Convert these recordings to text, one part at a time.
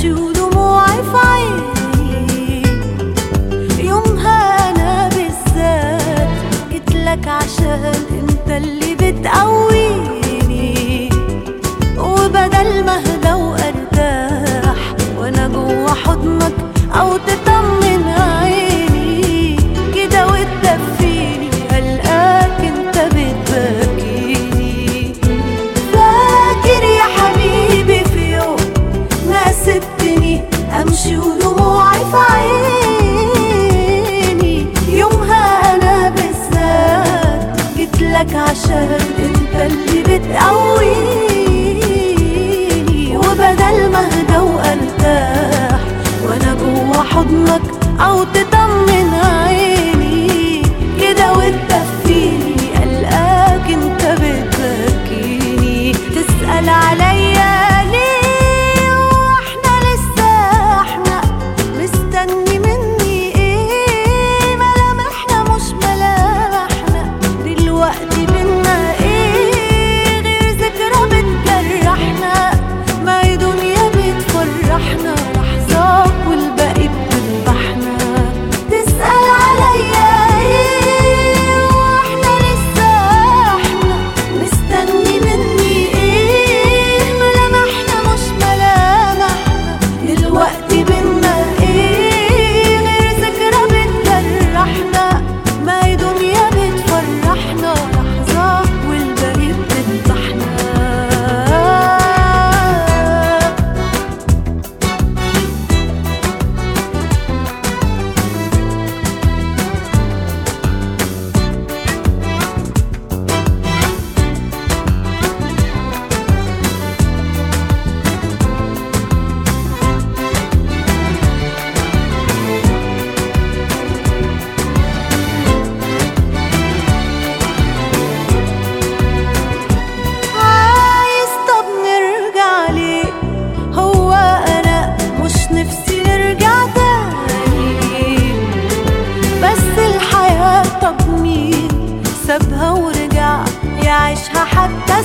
امشي ودموعي في عيني. يومها انا بالذات جيتلك عشان انت اللي بتقويني، وبدل ما اهدى وارتاح وانا جوا حضنك او تطمن عيني كده وتدفيني، هلقاك انت بتبكيني. فاكر يا حبيبي في يوم ما سبتني امشي ودموعي في عيني؟ يومها انا بالذات جيتلك عشان انت اللي بتقويني، وبدل ما اهدى وارتاح وانا جوا حضنك او تطمن عيني كده وتدفيني، قلقاك انت بتبكيني. تسأل عليا ليه واحنا لسه احنا مستني مني ايه؟ ملامحنا مش ملامحنا دلوقتي بينا ايه غير ذكرى بتجرحنا؟ ما هي دنيا بتفرحنا لحظة والباقي بتذبحنا. تسأل عليا ايه واحنا لسه احنا مستني مني ايه؟ ملامحنا مش ملامحنا دلوقتي بينا ايه غير ذكرى بتجرحنا؟ ما هي دنيا بتفرحنا لحظة والباقي بتذبحنا. عايز طب نرجع ليه؟ هو انا مش نفسي نرجع تاني، بس الحياة طب مين سابها ورجع يعيشها حتى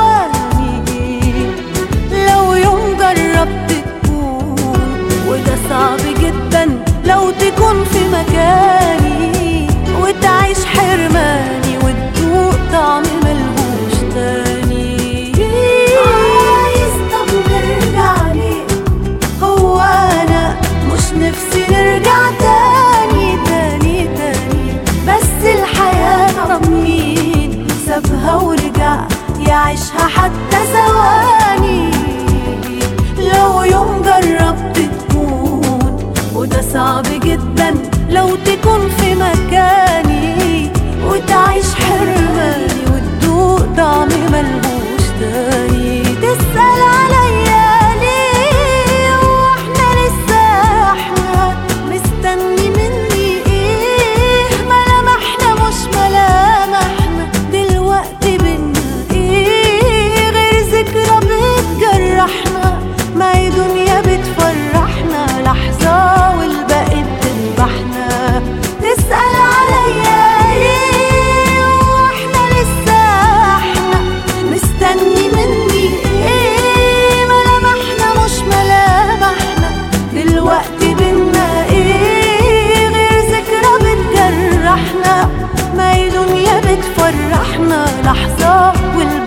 ثواني؟ لو يوم جربت تكون، وده صعب جدا لو تكون في مكاني وتعيش حرماني وتدوق طعم ملهوش تاني. عايز طب نرجع ليه؟ هو انا مش نفسي نرجع تاني تاني تاني، بس الحياة طب مين سابها ورجع يعيشها حتى ثواني؟ لو يوم جربت تكون، وده صعب جدا لو تكون في مكاني وتعيش حرماني وتدوق طعم ملهوش تاني. تسأل عليا ليه واحنا لسه احنا مستني مني ايه؟ ملامحنا مش ملامحنا دلوقتي بينا ايه غير ذكرى بتجرحنا؟ ما هي دنيا بتفرحنا لحظة والباقي بتذبحنا. تسأل عليا ليه واحنا لسه احنا مستني مني ايه؟ ملامحنا مش ملامحنا دلوقتي بينا ايه غير ذكرى بتجرحنا؟ ما هي دنيا بتفرحنا لحظة والباقي